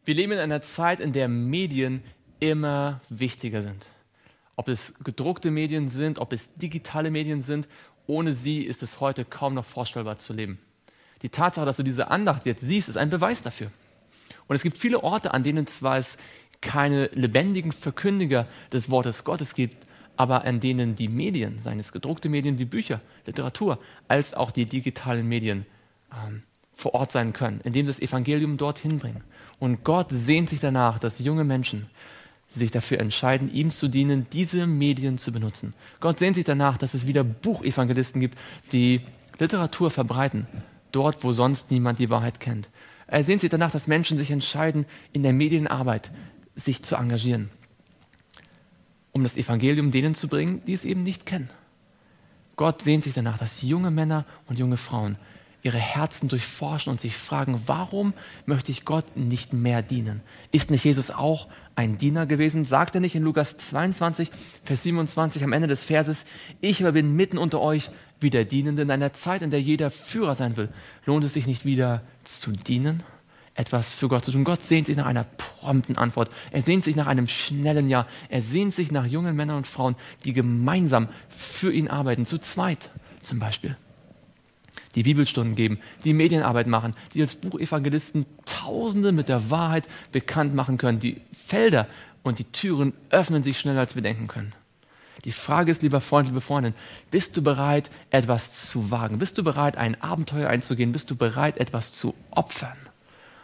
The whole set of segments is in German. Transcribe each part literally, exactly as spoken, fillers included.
Wir leben in einer Zeit, in der Medien immer wichtiger sind. Ob es gedruckte Medien sind, ob es digitale Medien sind, ohne sie ist es heute kaum noch vorstellbar zu leben. Die Tatsache, dass du diese Andacht jetzt siehst, ist ein Beweis dafür. Und es gibt viele Orte, an denen zwar es keine lebendigen Verkündiger des Wortes Gottes gibt, aber an denen die Medien, seien es gedruckte Medien wie Bücher, Literatur, als auch die digitalen Medien ähm, vor Ort sein können, indem sie das Evangelium dorthin bringen. Und Gott sehnt sich danach, dass junge Menschen sich dafür entscheiden, ihm zu dienen, diese Medien zu benutzen. Gott sehnt sich danach, dass es wieder Buchevangelisten gibt, die Literatur verbreiten, dort, wo sonst niemand die Wahrheit kennt. Er sehnt sich danach, dass Menschen sich entscheiden, in der Medienarbeit sich zu engagieren, um das Evangelium denen zu bringen, die es eben nicht kennen. Gott sehnt sich danach, dass junge Männer und junge Frauen ihre Herzen durchforschen und sich fragen, warum möchte ich Gott nicht mehr dienen? Ist nicht Jesus auch ein Diener gewesen? Sagt er nicht in Lukas zweiundzwanzig, Vers siebenundzwanzig am Ende des Verses, ich aber bin mitten unter euch wie der Dienende in einer Zeit, in der jeder Führer sein will. Lohnt es sich nicht wieder zu dienen? Etwas für Gott zu tun. Gott sehnt sich nach einer prompten Antwort. Er sehnt sich nach einem schnellen Ja. Er sehnt sich nach jungen Männern und Frauen, die gemeinsam für ihn arbeiten, zu zweit zum Beispiel. Die Bibelstunden geben, die Medienarbeit machen, die als Buchevangelisten Tausende mit der Wahrheit bekannt machen können. Die Felder und die Türen öffnen sich schneller, als wir denken können. Die Frage ist, lieber Freund, liebe Freundin, bist du bereit, etwas zu wagen? Bist du bereit, ein Abenteuer einzugehen? Bist du bereit, etwas zu opfern,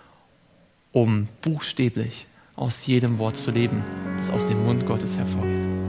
um buchstäblich aus jedem Wort zu leben, das aus dem Mund Gottes hervorgeht?